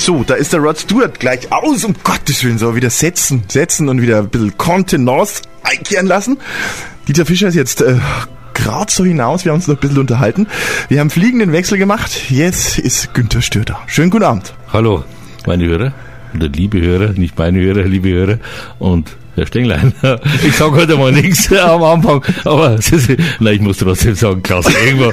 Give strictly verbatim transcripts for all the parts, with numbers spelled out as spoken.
So, da ist der Rod Stewart gleich aus, um Gottes Willen, so wieder setzen, setzen und wieder ein bisschen Kontenance einkehren lassen. Dieter Fischer ist jetzt äh, gerade so hinaus, wir haben uns noch ein bisschen unterhalten. Wir haben fliegenden Wechsel gemacht, jetzt ist Günther Stör da. Schönen guten Abend. Hallo, meine Hörer, oder liebe Hörer, nicht meine Hörer, liebe Hörer und Herr Stenglein. Ich sage heute mal nichts am Anfang, aber nein, ich muss trotzdem sagen, klasse. Irgendwo,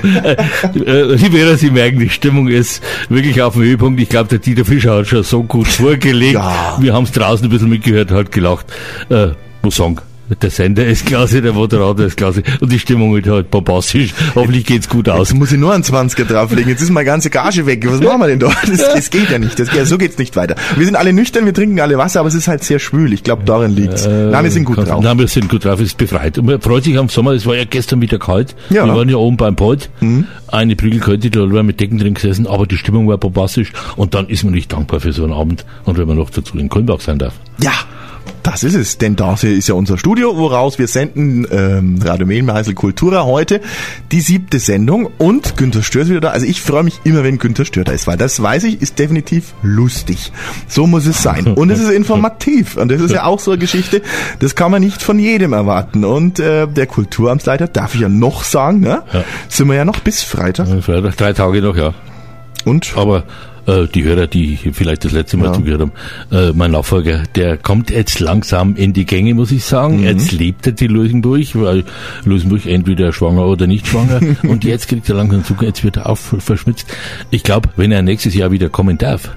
äh, liebe Hörer, Sie merken, die Stimmung ist wirklich auf dem Höhepunkt. Ich glaube, der Dieter Fischer hat schon so gut vorgelegt. Ja. Wir haben es draußen ein bisschen mitgehört, hat gelacht. Äh, muss sagen, der Sender ist klasse, der Moderator ist klasse und die Stimmung ist halt bombastisch. Hoffentlich geht's gut aus. Jetzt muss ich nur einen zwanziger drauflegen, jetzt ist meine ganze Gage weg. Was machen wir denn da? Das, das geht ja nicht, das, so geht's nicht weiter. Wir sind alle nüchtern, wir trinken alle Wasser, aber es ist halt sehr schwül. Ich glaube, darin liegt's. Äh, Nein, wir sind gut drauf. Nein, wir sind gut drauf, es ist befreit. Und man freut sich am Sommer, es war ja gestern wieder kalt. Ja. Wir waren ja oben beim Pod. Mhm. Eine Prügelkälte, da waren wir mit Decken drin gesessen, aber die Stimmung war bombastisch und dann ist man nicht dankbar für so einen Abend und wenn man noch dazu in Kulmbach sein darf. Ja. Das ist es, denn das hier ist ja unser Studio, woraus wir senden, ähm, Radio Mehlmeisel Kultura heute, die siebte Sendung und Günther Stör ist wieder da. Also ich freue mich immer, wenn Günther Stör da ist, weil das, weiß ich, ist definitiv lustig. So muss es sein. Und es ist informativ und das ist ja auch so eine Geschichte, das kann man nicht von jedem erwarten. Und äh, der Kulturamtsleiter, darf ich ja noch sagen, ne? Ja. Sind wir ja noch bis Freitag. Freitag, drei Tage noch, ja. Und? Aber die Hörer, die vielleicht das letzte Mal ja. zugehört haben, äh, mein Nachfolger, der kommt jetzt langsam in die Gänge, muss ich sagen. Mhm. Jetzt lebt er die Luisenburg, weil Luisenburg entweder schwanger oder nicht schwanger und jetzt kriegt er langsam Zug, jetzt wird er auch verschmitzt. Ich glaube, wenn er nächstes Jahr wieder kommen darf,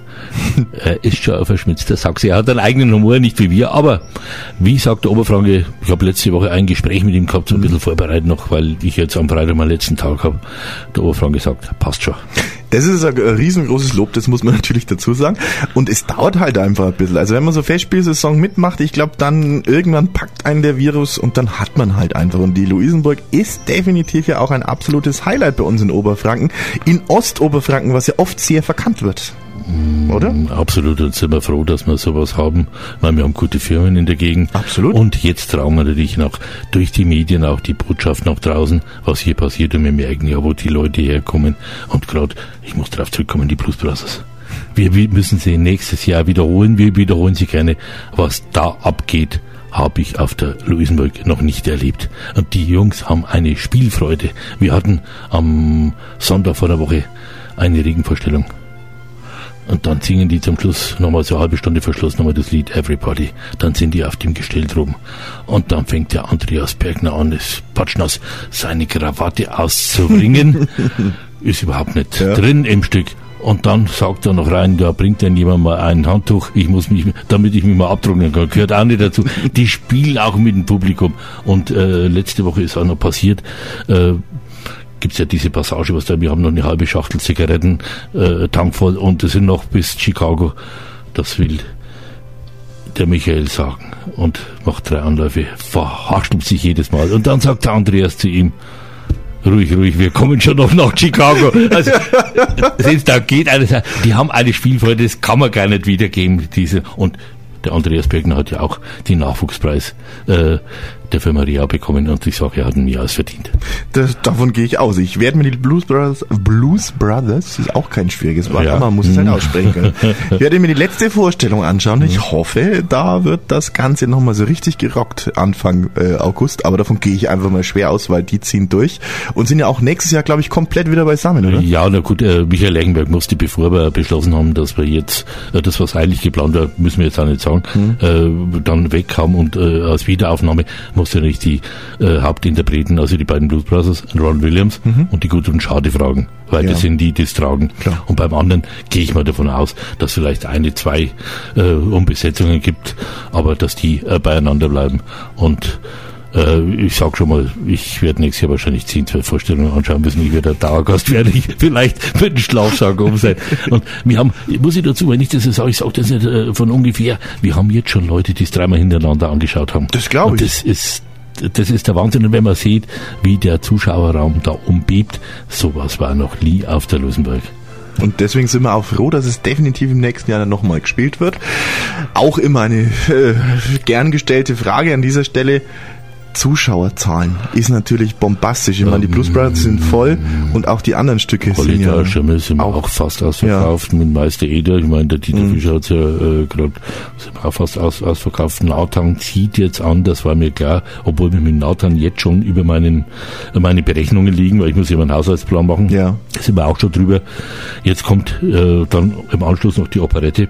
er ist schon ein verschmitzter Sachse. Er hat einen eigenen Humor, nicht wie wir, aber wie sagt der Oberfranke, ich habe letzte Woche ein Gespräch mit ihm gehabt, so ein bisschen vorbereitet noch, weil ich jetzt am Freitag meinen letzten Tag habe. Der Oberfranke sagt, passt schon. Das ist ein riesengroßes Lob, das muss man natürlich dazu sagen. Und es dauert halt einfach ein bisschen. Also wenn man so Festspielsaison mitmacht, ich glaube, dann irgendwann packt einen der Virus und dann hat man halt einfach. Und die Luisenburg ist definitiv ja auch ein absolutes Highlight bei uns in Oberfranken. In Ostoberfranken, was ja oft sehr verkannt wird. Oder? Absolut, und sind wir froh, dass wir sowas haben, weil wir haben gute Firmen in der Gegend. Absolut. Und jetzt trauen wir natürlich noch durch die Medien auch die Botschaft nach draußen, was hier passiert, und wir merken ja, wo die Leute herkommen. Und gerade, ich muss darauf zurückkommen, die Blues Brothers. Wir müssen sie nächstes Jahr wiederholen, wir wiederholen sie gerne. Was da abgeht, habe ich auf der Luisenburg noch nicht erlebt. Und die Jungs haben eine Spielfreude. Wir hatten am Sonntag vor der Woche eine Regenvorstellung. Und dann singen die zum Schluss nochmal so eine halbe Stunde vor Schluss nochmal das Lied Everybody. Dann sind die auf dem Gestell drum. Und dann fängt der Andreas Bergner an, das Patschnass, seine Krawatte auszuringen. Ist überhaupt nicht ja. drin im Stück. Und dann sagt er noch rein, da bringt dann jemand mal ein Handtuch, ich muss mich, damit ich mich mal abtrocknen kann. Gehört auch nicht dazu. Die spielen auch mit dem Publikum. Und äh, letzte Woche ist auch noch passiert, äh, gibt's ja diese Passage, was da, wir haben noch eine halbe Schachtel Zigaretten, äh, Tank voll und das sind noch bis Chicago. Das will der Michael sagen und macht drei Anläufe, verhaspelt sich jedes Mal. Und dann sagt der Andreas zu ihm, ruhig, ruhig, wir kommen schon noch nach Chicago. Also, da geht alles, die haben eine Spielfreude, das kann man gar nicht wiedergeben, diese, und der Andreas Bergner hat ja auch den Nachwuchspreis äh, der Firma Rea bekommen und ich sage, er hat ihn mehr als verdient. Das, davon gehe ich aus. Ich werde mir die Blues Brothers, Blues Brothers, ist auch kein schwieriges Wort, ja. Man muss es halt aussprechen können. Ich werde mir die letzte Vorstellung anschauen. Ich hoffe, da wird das Ganze nochmal so richtig gerockt Anfang äh, August, aber davon gehe ich einfach mal schwer aus, weil die ziehen durch und sind ja auch nächstes Jahr, glaube ich, komplett wieder beisammen, oder? Ja, na gut, äh, Michael Leckenberg musste, bevor wir beschlossen haben, dass wir jetzt, äh, das was eigentlich geplant war, müssen wir jetzt auch nicht sagen, mhm. äh, dann weg haben und äh, als Wiederaufnahme musste nicht die äh, Hauptinterpreten, also die beiden Blues Brothers, Ron Williams mhm. und die Gudrun Schade fragen, weil ja. das sind die, die es tragen. Klar. Und beim anderen gehe ich mal davon aus, dass vielleicht eine, zwei äh, Umbesetzungen gibt, aber dass die äh, beieinander bleiben. Und äh, ich sag schon mal, ich werde nächstes Jahr wahrscheinlich zehn, zwölf Vorstellungen anschauen müssen. Ich werde Dauergast, werde ich vielleicht mit dem Schlafsack um sein. Und wir haben, muss ich dazu, wenn ich das sage, ich sage das nicht äh, von ungefähr, wir haben jetzt schon Leute, die es dreimal hintereinander angeschaut haben. Das glaube ich. Und das ist Das ist der Wahnsinn. Und wenn man sieht, wie der Zuschauerraum da umbebt, sowas war noch nie auf der Luisenburg. Und deswegen sind wir auch froh, dass es definitiv im nächsten Jahr dann nochmal gespielt wird. Auch immer eine äh, gern gestellte Frage an dieser Stelle. Zuschauerzahlen ist natürlich bombastisch. Ich meine, die Blues Brothers sind voll und auch die anderen Stücke sind ja sind wir auch, auch fast ausverkauft, ja. Mit Meister Eder. Ich meine, der Dieter mhm. Fischer hat es ja äh, gerade auch fast aus, ausverkauft. Nathan zieht jetzt an, das war mir klar, obwohl wir mit Nathan jetzt schon über meinen meine Berechnungen liegen, weil ich muss ja meinen Haushaltsplan machen. Ja. Da sind wir auch schon drüber. Jetzt kommt äh, dann im Anschluss noch die Operette.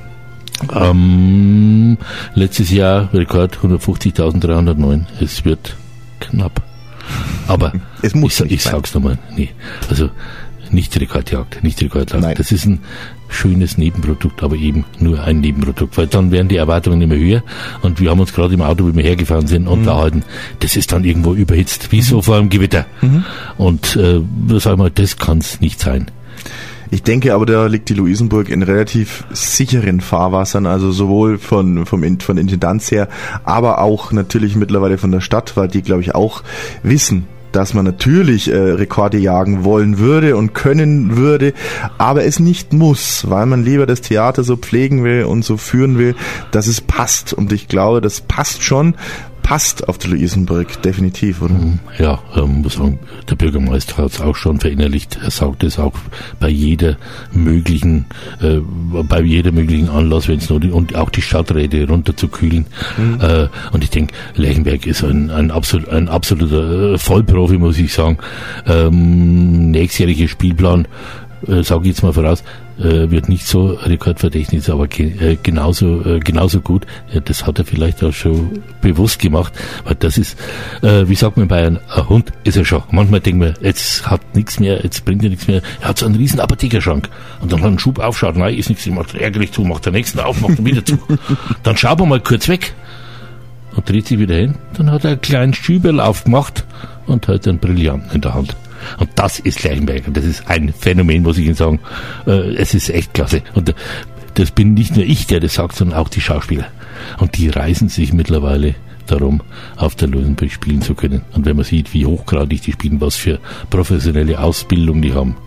Ähm, letztes Jahr Rekord hundertfünfzigtausenddreihundertneun. Es wird knapp. Aber es muss ich, ich sag's nochmal, nee. Also nicht Rekordjagd, nicht Rekordjagd. Nein. Das ist ein schönes Nebenprodukt, aber eben nur ein Nebenprodukt, weil dann werden die Erwartungen immer höher und wir haben uns gerade im Auto, wie wir hergefahren sind, unterhalten, mhm. das ist dann irgendwo überhitzt, wie mhm. so vor einem Gewitter. Mhm. Und äh, sag mal, das kann's nicht sein. Ich denke aber, da liegt die Luisenburg in relativ sicheren Fahrwassern, also sowohl von, vom, von Intendanz her, aber auch natürlich mittlerweile von der Stadt, weil die, glaube ich, auch wissen, dass man natürlich äh, Rekorde jagen wollen würde und können würde, aber es nicht muss, weil man lieber das Theater so pflegen will und so führen will, dass es passt. Und ich glaube, das passt schon, passt auf die Luisenburg, definitiv, oder? Ja, ähm, muss sagen, der Bürgermeister hat es auch schon verinnerlicht. Er sagt es auch bei jeder möglichen, äh, bei jeder möglichen Anlass, wenn es nötig, und auch die Stadträte runterzukühlen. Mhm. Äh, und ich denke, Lerchenberg ist ein, ein, absolut, ein absoluter äh, Vollprofi, muss ich sagen. Ähm, nächstjähriger Spielplan, äh, sage ich jetzt mal voraus, äh, wird nicht so rekordverdächtig, aber ge- äh, genauso äh, genauso gut. Ja, das hat er vielleicht auch schon bewusst gemacht, weil das ist, äh, wie sagt man in Bayern, ein Hund ist er schon. Manchmal denken wir, jetzt hat nichts mehr, jetzt bringt er nichts mehr. Er hat so einen riesen Apothekerschrank und dann hat er einen Schub aufschaut, nein, ist nichts, macht er ärgerlich zu, macht der nächsten auf, macht er wieder zu. Dann schaut er mal kurz weg und dreht sich wieder hin, dann hat er einen kleinen Stüberl aufgemacht und hat einen Brillanten in der Hand. Und das ist Lerchenberg. Und das ist ein Phänomen, muss ich Ihnen sagen. Äh, es ist echt klasse. Und das bin nicht nur ich, der das sagt, sondern auch die Schauspieler. Und die reißen sich mittlerweile darum, auf der Luisenburg spielen zu können. Und wenn man sieht, wie hochgradig die spielen, was für professionelle Ausbildung die haben,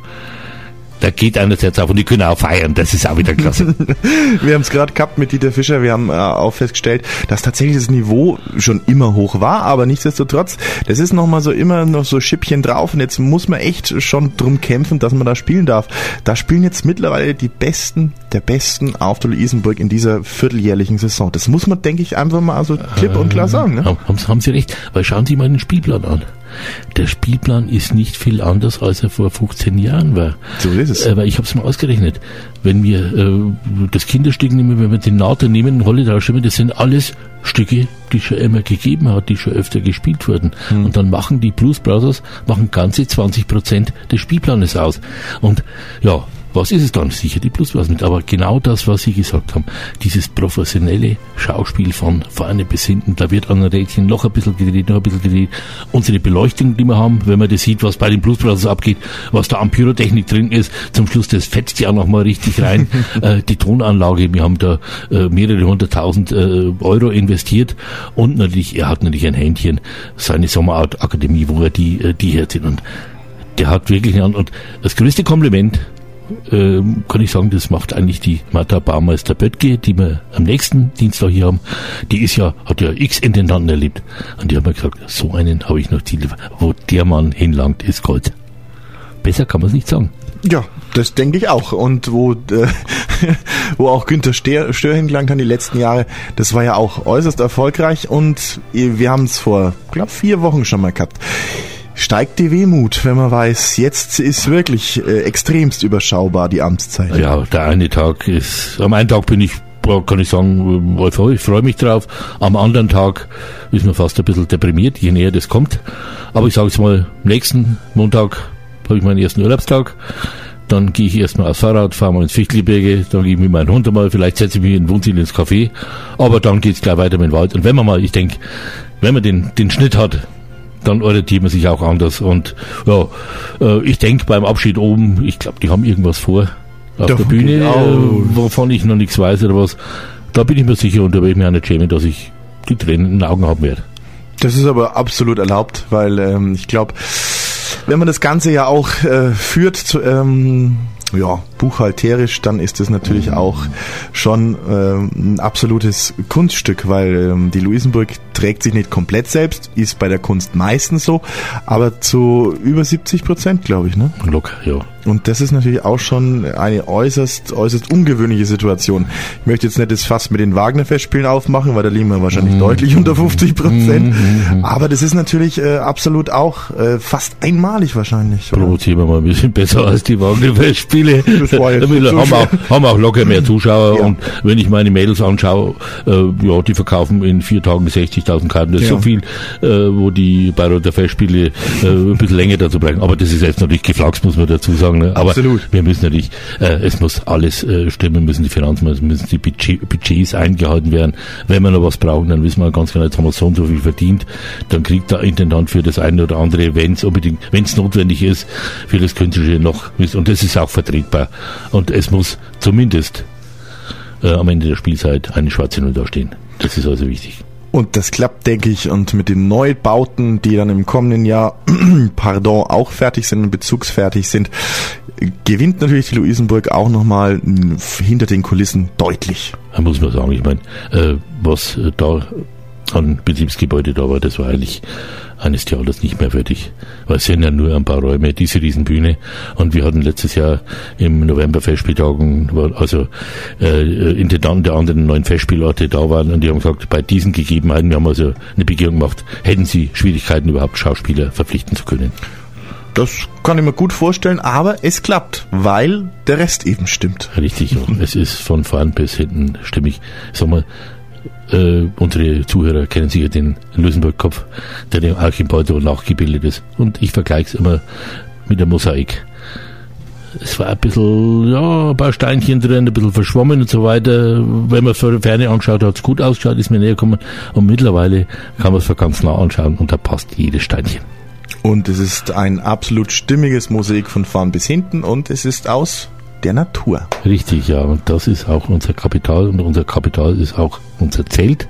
da geht einer das Herz auf und die können auch feiern. Das ist auch wieder klasse. Wir haben es gerade gehabt mit Dieter Fischer. Wir haben äh, auch festgestellt, dass tatsächlich das Niveau schon immer hoch war, aber nichtsdestotrotz, das ist nochmal so immer noch so Schippchen drauf und jetzt muss man echt schon drum kämpfen, dass man da spielen darf. Da spielen jetzt mittlerweile die Besten der Besten auf der Luisenburg in dieser vierteljährlichen Saison. Das muss man, denke ich, einfach mal so klipp und klar sagen. Ne? Haben, haben Sie recht, weil schauen Sie mal den Spielplan an. Der Spielplan ist nicht viel anders, als er vor fünfzehn Jahren war. So ist es. Äh, weil ich habe es mal ausgerechnet. Wenn wir äh, das Kinderstück nehmen, wenn wir den Nathan nehmen, Hollywood, das sind alles Stücke, die schon immer gegeben hat, die schon öfter gespielt wurden. Hm. Und dann machen die Blues Brothers machen ganze zwanzig Prozent des Spielplanes aus. Und ja, was ist es dann? Sicher die Blues Brothers mit. Aber genau das, was Sie gesagt haben, dieses professionelle Schauspiel von vorne bis hinten, da wird an einem Rädchen noch ein bisschen gedreht, noch ein bisschen gedreht. Unsere Beleuchtung, die wir haben, wenn man das sieht, was bei den Blues Brothers abgeht, was da an Pyrotechnik drin ist, zum Schluss, das fetzt ja noch mal richtig rein. äh, die Tonanlage, wir haben da äh, mehrere hunderttausend äh, Euro investiert und natürlich, er hat natürlich ein Händchen, seine Sommerakademie, wo er die, äh, die herzieht. Und der hat wirklich einen, und das größte Kompliment, Ähm, kann ich sagen, das macht eigentlich die Martha Baumeister Böttge, die wir am nächsten Dienstag hier haben. Die ist ja, hat ja x Intendanten erlebt. Und die haben mir gesagt, so einen habe ich noch Ziel, wo der Mann hinlangt, ist Gold. Besser kann man es nicht sagen. Ja, das denke ich auch. Und wo, äh, wo auch Günther Stör hingelangt hat die letzten Jahre, das war ja auch äußerst erfolgreich und wir haben es vor, glaube vier Wochen schon mal gehabt. Steigt die Wehmut, wenn man weiß, jetzt ist wirklich äh, extremst überschaubar die Amtszeit. Ja, der eine Tag ist, am einen Tag bin ich, kann ich sagen, ich freue mich drauf. Am anderen Tag ist man fast ein bisschen deprimiert, je näher das kommt. Aber ich sage es mal, nächsten Montag habe ich meinen ersten Urlaubstag. Dann gehe ich erstmal aufs Fahrrad, fahre mal ins Fichtelgebirge, dann gehe ich mit meinem Hund einmal, vielleicht setze ich mich in den Wohnzimmer ins Café. Aber dann geht es gleich weiter mit dem Wald. Und wenn man mal, ich denke, wenn man den, den Schnitt hat, dann orientiert man sich auch anders. Und ja, äh, ich denke beim Abschied oben, ich glaube, die haben irgendwas vor auf Doch, der Bühne, genau. äh, wovon ich noch nichts weiß oder was. Da bin ich mir sicher und da werde ich mir auch nicht schämen, dass ich die Tränen in den Augen haben werde. Das ist aber absolut erlaubt, weil ähm, ich glaube, wenn man das Ganze ja auch äh, führt, zu, ähm, ja, buchhalterisch, dann ist das natürlich mhm. auch schon äh, ein absolutes Kunststück, weil ähm, die Luisenburg trägt sich nicht komplett selbst, ist bei der Kunst meistens so, aber zu über siebzig Prozent, glaube ich, ne? Locker, ja. Und das ist natürlich auch schon eine äußerst, äußerst ungewöhnliche Situation. Ich möchte jetzt nicht das Fass mit den Wagner-Festspielen aufmachen, weil da liegen wir wahrscheinlich mm. deutlich unter fünfzig Prozent. Mm. Aber das ist natürlich äh, absolut auch äh, fast einmalig wahrscheinlich. Provozieren wir mal ein bisschen besser als die Wagner-Festspiele. Das war jetzt so haben, auch, haben auch locker mehr Zuschauer. Ja. Und wenn ich meine Mädels anschaue, äh, ja, die verkaufen in vier Tagen sechzigtausend Karten. Das ist ja. so viel, äh, wo die Bayreuther Festspiele äh, ein bisschen länger dazu bleiben. Aber das ist jetzt natürlich geflaxt, muss man dazu sagen. Ne? Aber absolut. Wir müssen natürlich, äh, es muss alles äh, stimmen, müssen die Finanzen, müssen die Budget, Budgets eingehalten werden. Wenn wir noch was brauchen, dann wissen wir ganz genau, jetzt haben wir so und so viel verdient. Dann kriegt der Intendant für das eine oder andere, wenn es unbedingt, wenn es notwendig ist, für das Künstlerische noch. Und das ist auch vertretbar. Und es muss zumindest äh, am Ende der Spielzeit eine schwarze Null da stehen. Das ist also wichtig. Und das klappt, denke ich, und mit den Neubauten, die dann im kommenden Jahr, pardon, auch fertig sind und bezugsfertig sind, gewinnt natürlich die Luisenburg auch nochmal hinter den Kulissen deutlich. Da muss man sagen, ich meine, äh, was äh, da an Betriebsgebäude da war, das war eigentlich eines Theaters nicht mehr fertig. Weil es sind ja nur ein paar Räume, diese Riesenbühne. Und wir hatten letztes Jahr im November Festspieltagen, also äh, Intendanten der anderen neuen Festspielorte da waren und die haben gesagt, bei diesen Gegebenheiten, wir haben also eine Begehung gemacht, hätten sie Schwierigkeiten überhaupt Schauspieler verpflichten zu können. Das kann ich mir gut vorstellen, aber es klappt, weil der Rest eben stimmt. Richtig, es ist von vorn bis hinten stimmig. Sag mal, Äh, unsere Zuhörer kennen sicher den Luisenburg-Kopf, der dem Archimbautor nachgebildet ist. Und ich vergleiche es immer mit der Mosaik. Es war ein bisschen, ja, ein paar Steinchen drin, ein bisschen verschwommen und so weiter. Wenn man es von der Ferne anschaut, hat es gut ausgeschaut, ist mir näher gekommen. Und mittlerweile kann man es von ganz nah anschauen und da passt jedes Steinchen. Und es ist ein absolut stimmiges Mosaik von vorn bis hinten und es ist aus der Natur. Richtig, ja. Und das ist auch unser Kapital und unser Kapital ist auch unser Zelt.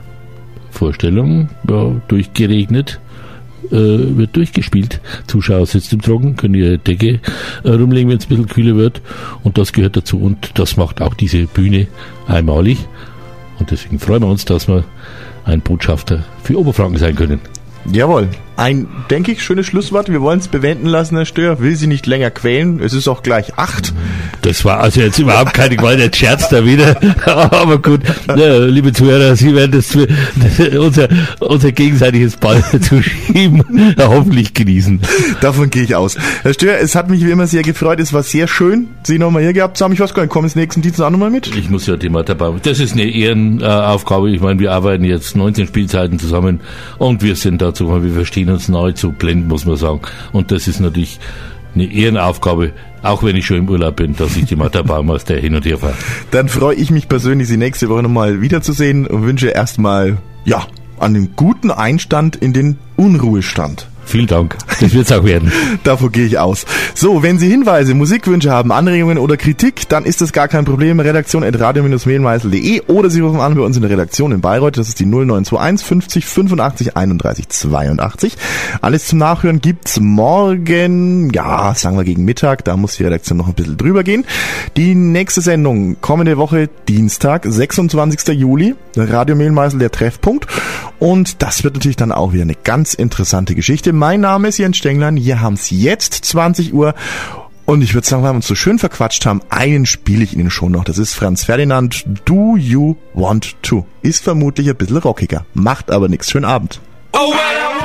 Vorstellung, ja, durchgeregnet, äh, wird durchgespielt. Zuschauer sitzen im Trocken, können ihre Decke äh, rumlegen, wenn es ein bisschen kühler wird. Und das gehört dazu und das macht auch diese Bühne einmalig. Und deswegen freuen wir uns, dass wir ein Botschafter für Oberfranken sein können. Jawohl. Ein, denke ich, schönes Schlusswort. Wir wollen es bewenden lassen, Herr Stör. Will Sie nicht länger quälen. Es ist auch gleich acht. Das war also jetzt überhaupt keine Gewalt, jetzt scherzt er wieder. Aber gut, ja, liebe Zuhörer, Sie werden das, das unser, unser gegenseitiges Ball zu schieben hoffentlich genießen. Davon gehe ich aus. Herr Stör, es hat mich wie immer sehr gefreut. Es war sehr schön, Sie nochmal hier gehabt zu haben. Ich weiß gar nicht, kommen Sie nächsten Dienstag auch nochmal mit? Ich muss ja die Mathe. Das ist eine Ehrenaufgabe. Ich meine, wir arbeiten jetzt neunzehn Spielzeiten zusammen und wir sind dazu, wir verstehen uns nahezu blind, muss man sagen. Und das ist natürlich eine Ehrenaufgabe, auch wenn ich schon im Urlaub bin, dass ich die Mathe-Baumeister hin und her fahre. Dann freue ich mich persönlich, Sie nächste Woche nochmal wiederzusehen und wünsche erstmal, ja, einen guten Einstand in den Unruhestand. Vielen Dank, das wird's auch werden. Davon gehe ich aus. So, wenn Sie Hinweise, Musikwünsche haben, Anregungen oder Kritik, dann ist das gar kein Problem. Redaktion at radio dash mehlmeißel punkt de oder Sie rufen an bei uns in der Redaktion in Bayreuth. Das ist die null neun zwei eins fünfzig fünfundachtzig einunddreißig zweiundachtzig. Alles zum Nachhören gibt's morgen, ja, sagen wir gegen Mittag. Da muss die Redaktion noch ein bisschen drüber gehen. Die nächste Sendung kommende Woche Dienstag, sechsundzwanzigster Juli. Radio Mehlmeißel, der Treffpunkt. Und das wird natürlich dann auch wieder eine ganz interessante Geschichte. Mein Name ist Jens Stenglein, hier haben es jetzt zwanzig Uhr und ich würde sagen, weil wir uns so schön verquatscht haben, einen spiele ich Ihnen schon noch. Das ist Franz Ferdinand, Do You Want To. Ist vermutlich ein bisschen rockiger, macht aber nichts. Schönen Abend. Oh, well,